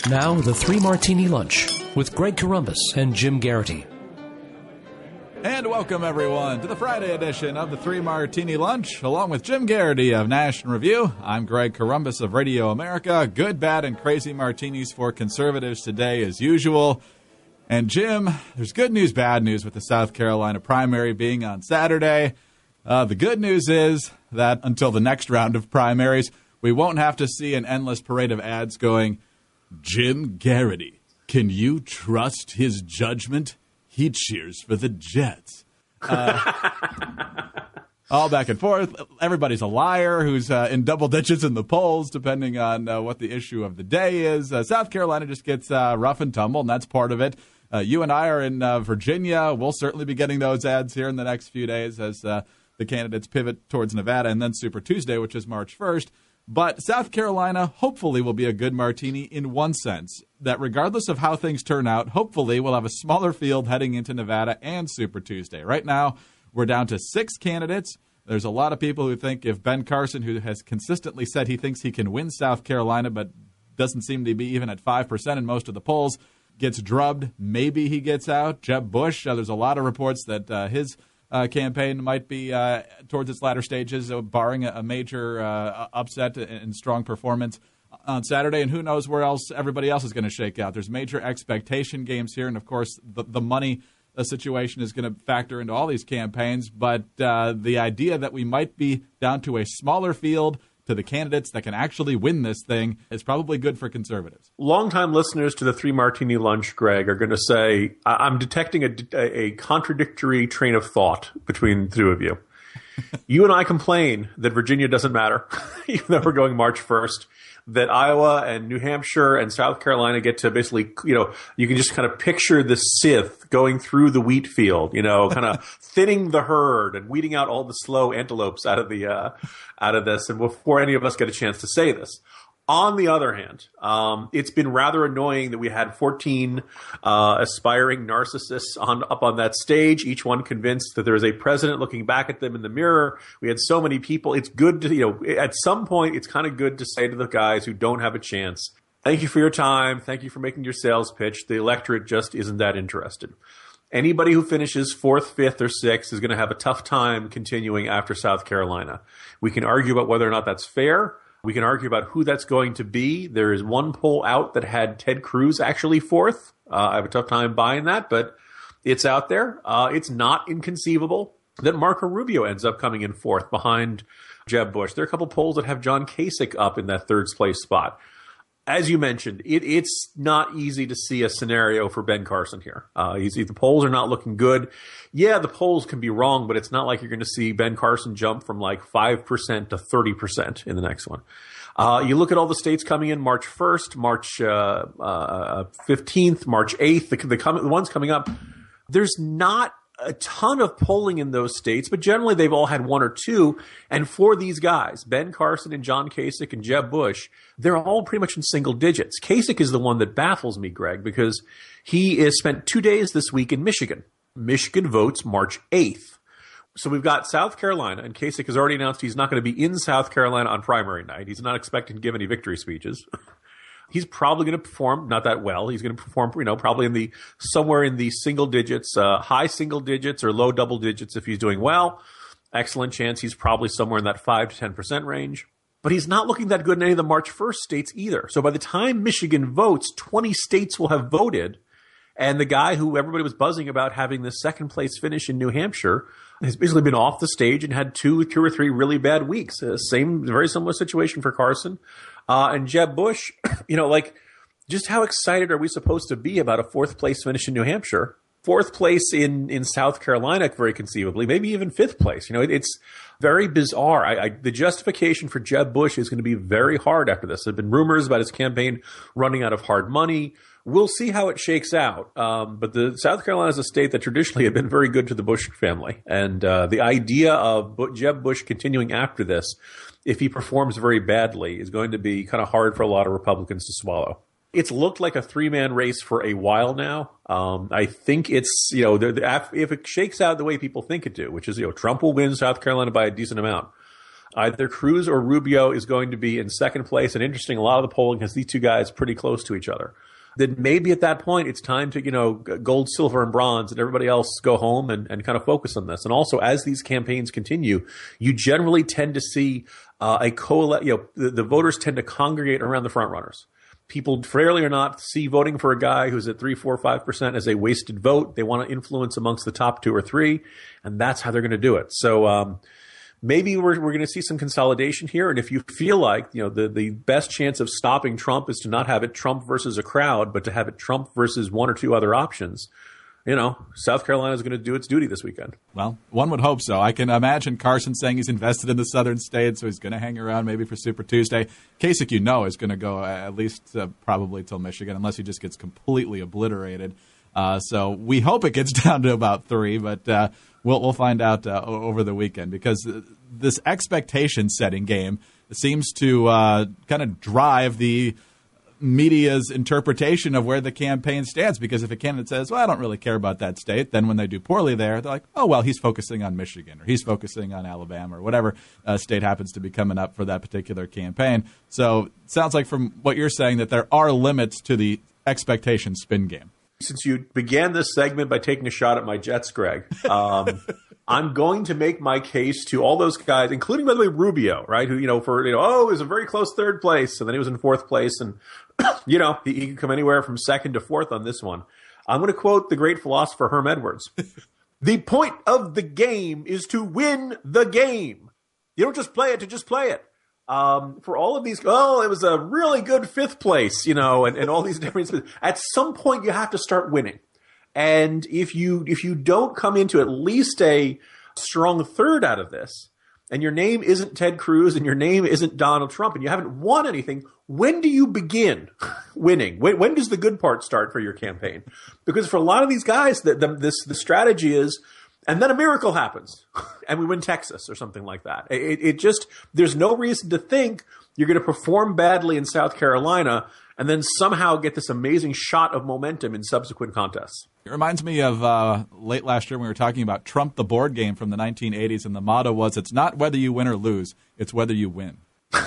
Now, the Three Martini Lunch with Greg Corombos and Jim Garrity. And welcome, everyone, to the Friday edition of the Three Martini Lunch, along with Jim Garrity of National Review. I'm Greg Corombos of Radio America. Good, bad, and crazy martinis for conservatives today, as usual. And Jim, there's good news, bad news with the South Carolina primary being on Saturday. The good news is that until the next round of primaries, we won't have to see an endless parade of ads going, Jim Garrity, can you trust his judgment? He cheers for the Jets. All back and forth. Everybody's a liar who's in double digits in the polls, depending on what the issue of the day is. South Carolina just gets rough and tumble, and that's part of it. You and I are in Virginia. We'll certainly be getting those ads here in the next few days as the candidates pivot towards Nevada and then Super Tuesday, which is March 1st. But South Carolina hopefully will be a good martini in one sense, that regardless of how things turn out, hopefully we'll have a smaller field heading into Nevada and Super Tuesday. Right now, we're down to 6 candidates. There's a lot of people who think if Ben Carson, who has consistently said he thinks he can win South Carolina but doesn't seem to be even at 5% in most of the polls, gets drubbed, maybe he gets out. Jeb Bush, there's a lot of reports that his campaign might be towards its latter stages, barring a major upset and strong performance on Saturday. And who knows where else everybody else is going to shake out. There's major expectation games here. And, of course, the money situation is going to factor into all these campaigns. But the idea that we might be down to a smaller field to the candidates that can actually win this thing is probably good for conservatives. Longtime listeners to the Three Martini Lunch, Greg, are going to say, I'm detecting a contradictory train of thought between the two of you. You and I complain that Virginia doesn't matter, even though we're going March 1st, that Iowa and New Hampshire and South Carolina get to basically, you can just kind of picture the Sith going through the wheat field, kind of thinning the herd and weeding out all the slow antelopes out of this, and before any of us get a chance to say this. On the other hand, it's been rather annoying that we had 14 aspiring narcissists up on that stage, each one convinced that there is a president looking back at them in the mirror. We had so many people. It's good to, at some point, it's kind of good to say to the guys who don't have a chance, thank you for your time. Thank you for making your sales pitch. The electorate just isn't that interested. Anybody who finishes 4th, 5th, or 6th is going to have a tough time continuing after South Carolina. We can argue about whether or not that's fair. We can argue about who that's going to be. There is one poll out that had Ted Cruz actually 4th. I have a tough time buying that, but it's out there. It's not inconceivable that Marco Rubio ends up coming in 4th behind Jeb Bush. There are a couple polls that have John Kasich up in that 3rd place spot. As you mentioned, it's not easy to see a scenario for Ben Carson here. The polls are not looking good. Yeah, the polls can be wrong, but it's not like you're going to see Ben Carson jump from like 5% to 30% in the next one. You look at all the states coming in March 1st, March 15th, March 8th, the ones coming up. There's not a ton of polling in those states, but generally they've all had 1 or 2. And for these guys, Ben Carson and John Kasich and Jeb Bush, they're all pretty much in single digits. Kasich is the one that baffles me, Greg, because he has spent 2 days this week in Michigan. Michigan votes March 8th. So we've got South Carolina, and Kasich has already announced he's not going to be in South Carolina on primary night. He's not expecting to give any victory speeches. He's probably going to perform not that well. He's going to perform, probably somewhere in the single digits, high single digits or low double digits if he's doing well. Excellent chance he's probably somewhere in that 5 to 10% range. But he's not looking that good in any of the March 1st states either. So by the time Michigan votes, 20 states will have voted. And the guy who everybody was buzzing about having the 2nd place finish in New Hampshire has basically been off the stage and had two or three really bad weeks. Very similar situation for Carson. And Jeb Bush, just how excited are we supposed to be about a 4th place finish in New Hampshire? 4th place in South Carolina, very conceivably, maybe even 5th place. It's very bizarre. The justification for Jeb Bush is going to be very hard after this. There have been rumors about his campaign running out of hard money. We'll see how it shakes out. But the South Carolina is a state that traditionally had been very good to the Bush family. And the idea of Jeb Bush continuing after this, if he performs very badly, is going to be kind of hard for a lot of Republicans to swallow. It's looked like a 3-man race for a while now. I think it's, if it shakes out the way people think it do, which is, Trump will win South Carolina by a decent amount. Either Cruz or Rubio is going to be in second place. And interesting, a lot of the polling has these two guys pretty close to each other. Then maybe at that point it's time to, gold, silver, and bronze, and everybody else go home and kind of focus on this. And also, as these campaigns continue, you generally tend to see the voters tend to congregate around the front runners. People, fairly or not, see voting for a guy who's at 3, 4, 5% as a wasted vote. They want to influence amongst the top 2 or 3, and that's how they're going to do it. So maybe we're going to see some consolidation here. And if you feel like the best chance of stopping Trump is to not have it Trump versus a crowd, but to have it Trump versus 1 or 2 other options, South Carolina is going to do its duty this weekend. Well, one would hope so. I can imagine Carson saying he's invested in the southern states, so he's going to hang around maybe for Super Tuesday. Kasich, is going to go at least probably till Michigan, unless he just gets completely obliterated. So we hope it gets down to about 3, but we'll find out over the weekend, because this expectation-setting game seems to kind of drive the media's interpretation of where the campaign stands, because if a candidate says, well, I don't really care about that state, then when they do poorly there, they're like, oh, well, he's focusing on Michigan, or he's focusing on Alabama, or whatever state happens to be coming up for that particular campaign. So it sounds like from what you're saying that there are limits to the expectation spin game. Since you began this segment by taking a shot at my Jets, Greg, I'm going to make my case to all those guys, including, by the way, Rubio, right? Who, it was a very close 3rd place, and then he was in 4th place, and he could come anywhere from 2nd to 4th on this one. I'm going to quote the great philosopher Herm Edwards. The point of the game is to win the game. You don't just play it to just play it. For all of these, it was a really good 5th place, and all these different. At some point, you have to start winning. And if you don't come into at least a strong 3rd out of this, and your name isn't Ted Cruz and your name isn't Donald Trump, and you haven't won anything, when do you begin winning? When does the good part start for your campaign? Because for a lot of these guys, the strategy is, and then a miracle happens, and we win Texas or something like that. It just, there's no reason to think you're going to perform badly in South Carolina and then somehow get this amazing shot of momentum in subsequent contests. It reminds me of late last year when we were talking about Trump the board game from the 1980s, and the motto was, it's not whether you win or lose, it's whether you win.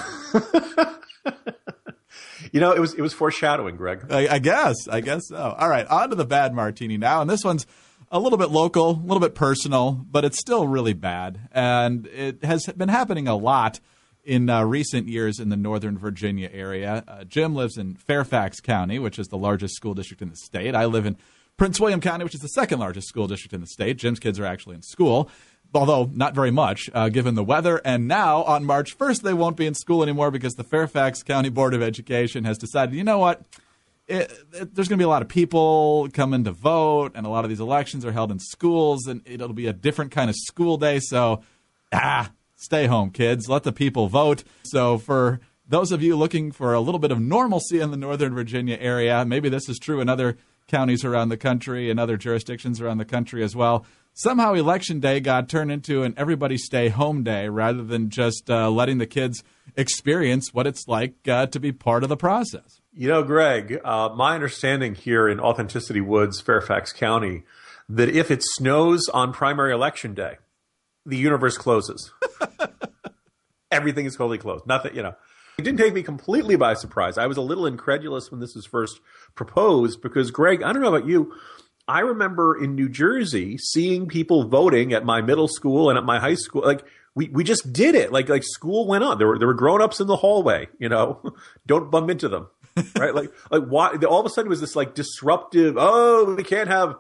It was foreshadowing, Greg. I guess so. All right, on to the bad martini now, and this one's a little bit local, a little bit personal, but it's still really bad. And it has been happening a lot in recent years in the Northern Virginia area. Jim lives in Fairfax County, which is the largest school district in the state. I live in Prince William County, which is the second largest school district in the state. Jim's kids are actually in school, although not very much, given the weather. And now, on March 1st, they won't be in school anymore because the Fairfax County Board of Education has decided, you know what? There's going to be a lot of people coming to vote, and a lot of these elections are held in schools, and it'll be a different kind of school day. So, stay home, kids. Let the people vote. So for those of you looking for a little bit of normalcy in the Northern Virginia area, maybe this is true in other counties around the country and other jurisdictions around the country as well. Somehow Election Day got turned into an everybody stay home day rather than just letting the kids experience what it's like to be part of the process. Greg, my understanding here in Authenticity Woods, Fairfax County, that if it snows on primary election day, the universe closes. Everything is totally closed. Nothing, It didn't take me completely by surprise. I was a little incredulous when this was first proposed because, Greg, I don't know about you, I remember in New Jersey seeing people voting at my middle school and at my high school. Like, we just did it. Like school went on. There were grown-ups in the hallway, Don't bump into them. Right? like why all of a sudden it was this like disruptive, we can't have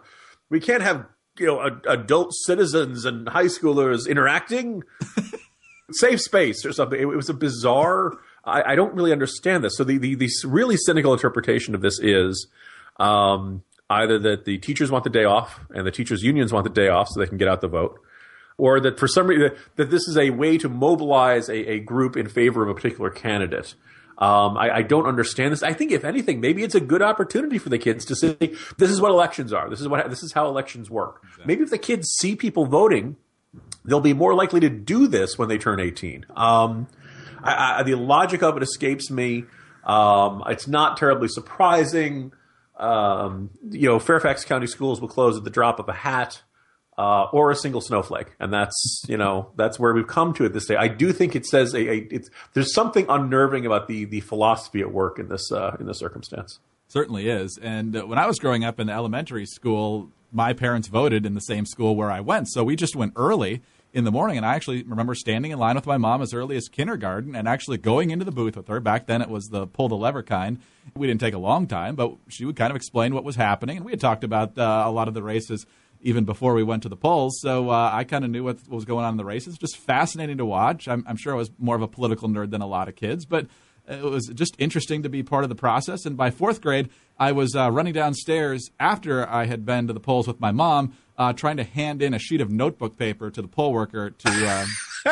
adult citizens and high schoolers interacting. Safe space or something. It was a bizarre. I don't really understand this. So the really cynical interpretation of this is either that the teachers want the day off and the teachers' unions want the day off so they can get out the vote, or that for some reason that this is a way to mobilize a group in favor of a particular candidate. I don't understand this. I think, if anything, maybe it's a good opportunity for the kids to say, this is what elections are. This is how elections work. Exactly. Maybe if the kids see people voting, they'll be more likely to do this when they turn 18. The logic of it escapes me. It's not terribly surprising. Fairfax County schools will close at the drop of a hat. or a single snowflake. And that's, that's where we've come to at this day. I do think it says there's something unnerving about the philosophy at work in this circumstance. Certainly is. And when I was growing up in elementary school, my parents voted in the same school where I went. So we just went early in the morning. And I actually remember standing in line with my mom as early as kindergarten and actually going into the booth with her. Back then it was the pull the lever kind. We didn't take a long time, but she would kind of explain what was happening. And we had talked about a lot of the races even before we went to the polls. So I kind of knew what was going on in the races. Just fascinating to watch. I'm sure I was more of a political nerd than a lot of kids, but it was just interesting to be part of the process. And by fourth grade, I was running downstairs after I had been to the polls with my mom, trying to hand in a sheet of notebook paper to the poll worker to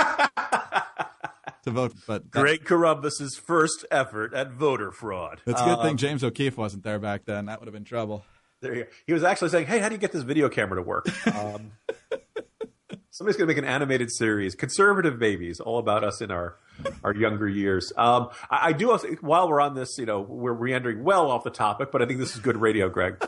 to vote. But Greg Corombus's first effort at voter fraud. It's a good thing James O'Keefe wasn't there back then. That would have been trouble. There you go. He was actually saying, "Hey, how do you get this video camera to work?" Somebody's going to make an animated series, Conservative Babies, all about us in our younger years. I do have, while we're on this, we're meandering well off the topic, but I think this is good radio, Greg.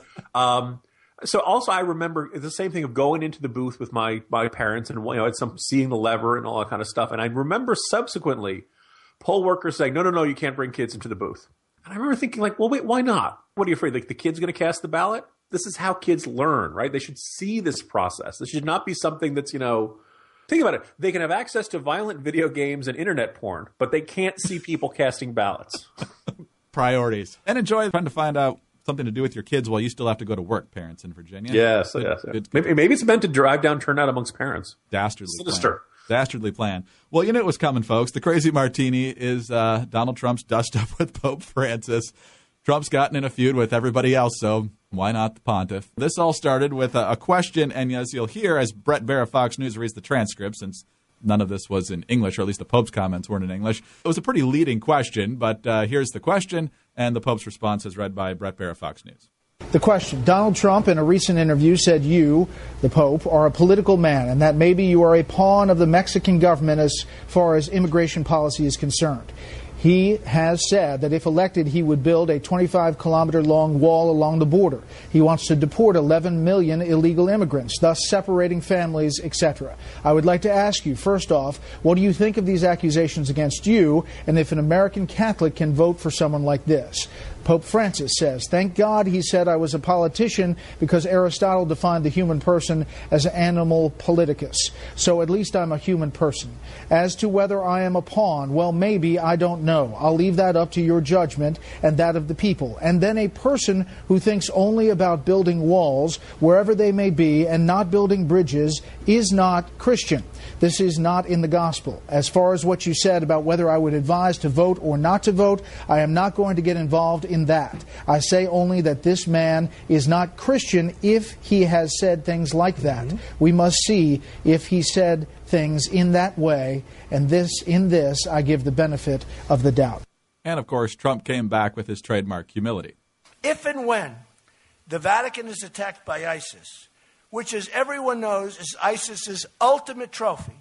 So also I remember the same thing of going into the booth with my parents and seeing the lever and all that kind of stuff. And I remember subsequently poll workers saying, no, you can't bring kids into the booth. And I remember thinking well, wait, why not? What are you afraid? Like the kid's going to cast the ballot? This is how kids learn, right? They should see this process. This should not be something that's, think about it. They can have access to violent video games and internet porn, but they can't see people casting ballots. Priorities. And enjoy trying to find out something to do with your kids while you still have to go to work, parents in Virginia. Yes. Maybe it's meant to drive down turnout amongst parents. Dastardly Sinister. Plan. Dastardly plan. Well, you knew it was coming, folks. The Crazy Martini is Donald Trump's dust-up with Pope Francis. Trump's gotten in a feud with everybody else, so why not the pontiff? This all started with a question, and as you'll hear, as Brett Baer of Fox News reads the transcript, since none of this was in English, or at least the Pope's comments weren't in English, it was a pretty leading question, but here's the question, and the Pope's response is read by Brett Baer of Fox News. The question: Donald Trump in a recent interview said you, the Pope, are a political man and that maybe you are a pawn of the Mexican government as far as immigration policy is concerned. He has said that if elected, he would build a 25-kilometer-long wall along the border. He wants to deport 11 million illegal immigrants, thus separating families, etc. I would like to ask you, first off, what do you think of these accusations against you, and if an American Catholic can vote for someone like this? Pope Francis says, thank God he said I was a politician because Aristotle defined the human person as an animal politicus. So at least I'm a human person. As to whether I am a pawn, well, maybe, I don't know. I'll leave that up to your judgment and that of the people. And then a person who thinks only about building walls, wherever they may be, and not building bridges, is not Christian. This is not in the gospel. As far as what you said about whether I would advise to vote or not to vote, I am not going to get involved in that. I say only that this man is not Christian if he has said things like that. We must see if he said things in that way, and in this I give the benefit of the doubt. And of course, Trump came back with his trademark humility. If and when the Vatican is attacked by ISIS, which, as everyone knows, is ISIS's ultimate trophy,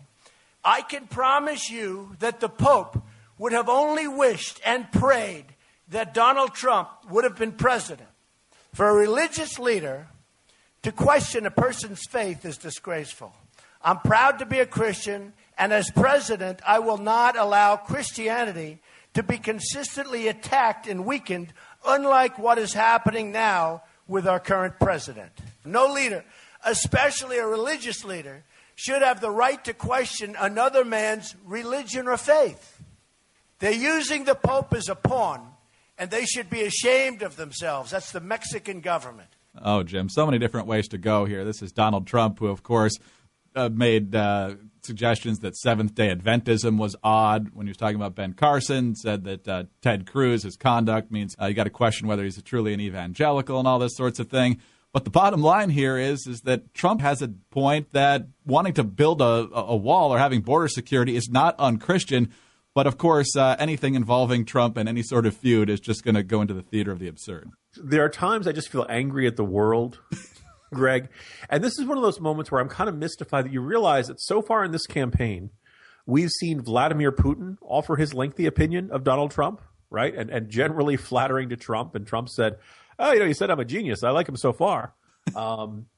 I can promise you that the Pope would have only wished and prayed that Donald Trump would have been president. For a religious leader to question a person's faith is disgraceful. I'm proud to be a Christian, and as president, I will not allow Christianity to be consistently attacked and weakened, unlike what is happening now with our current president. No leader, especially a religious leader, should have the right to question another man's religion or faith. They're using the Pope as a pawn, and they should be ashamed of themselves. That's the Mexican government. Oh, Jim, so many different ways to go here. This is Donald Trump, who, of course, made suggestions that Seventh-day Adventism was odd when he was talking about Ben Carson, said that Ted Cruz, his conduct means you got to question whether he's truly an evangelical and all this sorts of thing. But the bottom line here is that Trump has a point that wanting to build a wall or having border security is not unchristian. But, of course, anything involving Trump and any sort of feud is just going to go into the theater of the absurd. There are times I just feel angry at the world, Greg. And this is one of those moments where I'm kind of mystified that you realize that so far in this campaign, we've seen Vladimir Putin offer his lengthy opinion of Donald Trump, right? And generally flattering to Trump. And Trump said, oh, you said I'm a genius. I like him so far.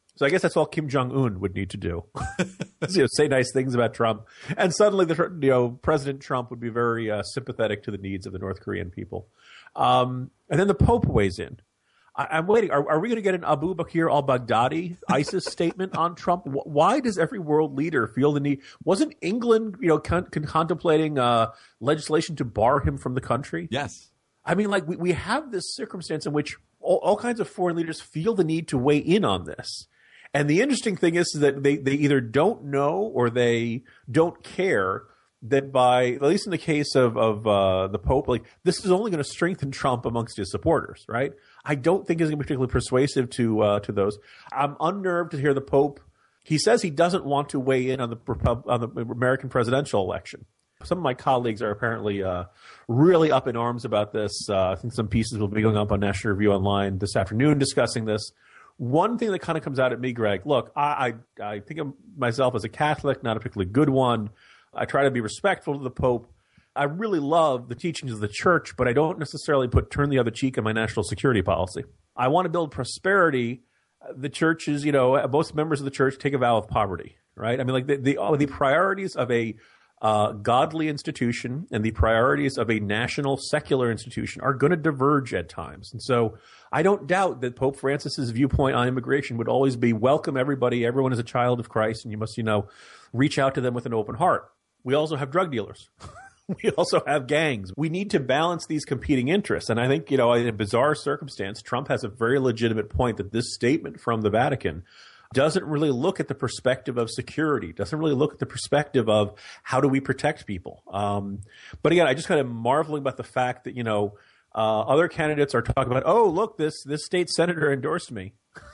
So I guess that's all Kim Jong-un would need to do. Say nice things about Trump. And suddenly President Trump would be very sympathetic to the needs of the North Korean people. And then the Pope weighs in. I'm waiting. Are we going to get an Abu Bakr al-Baghdadi ISIS statement on Trump? Why does every world leader feel the need? Wasn't England, contemplating legislation to bar him from the country? Yes. I mean, like we have this circumstance in which all kinds of foreign leaders feel the need to weigh in on this. And the interesting thing is that they either don't know or they don't care that by, at least in the case of the Pope, like this is only going to strengthen Trump amongst his supporters, right? I don't think it's going to be particularly persuasive to those. I'm unnerved to hear the Pope. He says he doesn't want to weigh in on the American presidential election. Some of my colleagues are apparently really up in arms about this. I think some pieces will be going up on National Review Online this afternoon discussing this. One thing that kind of comes out at me, Greg, look, I think of myself as a Catholic, not a particularly good one. I try to be respectful to the Pope. I really love the teachings of the church, but I don't necessarily turn the other cheek in my national security policy. I want to build prosperity. The churches, most members of the church take a vow of poverty, right? I mean, like the priorities of a godly institution and the priorities of a national secular institution are going to diverge at times. And so I don't doubt that Pope Francis's viewpoint on immigration would always be welcome everybody. Everyone is a child of Christ, and you must, reach out to them with an open heart. We also have drug dealers. We also have gangs. We need to balance these competing interests. And I think, in a bizarre circumstance, Trump has a very legitimate point that this statement from the Vatican doesn't really look at the perspective of security, doesn't really look at the perspective of how do we protect people. But again, I just kind of marveling about the fact that, other candidates are talking about, oh, look, this state senator endorsed me.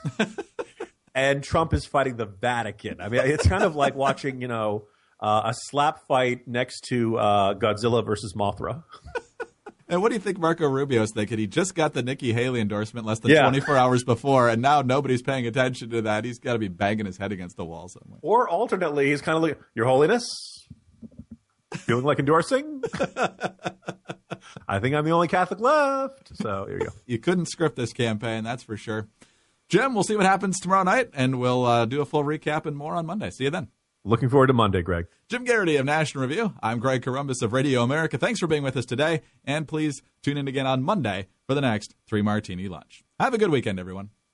And Trump is fighting the Vatican. I mean, it's kind of like watching, a slap fight next to Godzilla versus Mothra. And what do you think Marco Rubio's thinking? He just got the Nikki Haley endorsement less than 24 hours before, and now nobody's paying attention to that. He's got to be banging his head against the wall somewhere. Or alternately, he's kind of like, Your Holiness, feeling like endorsing? I think I'm the only Catholic left. So here you go. You couldn't script this campaign, that's for sure. Jim, we'll see what happens tomorrow night, and we'll do a full recap and more on Monday. See you then. Looking forward to Monday, Greg. Jim Garrity of National Review. I'm Greg Corombos of Radio America. Thanks for being with us today, and please tune in again on Monday for the next 3 Martini Lunch. Have a good weekend, everyone.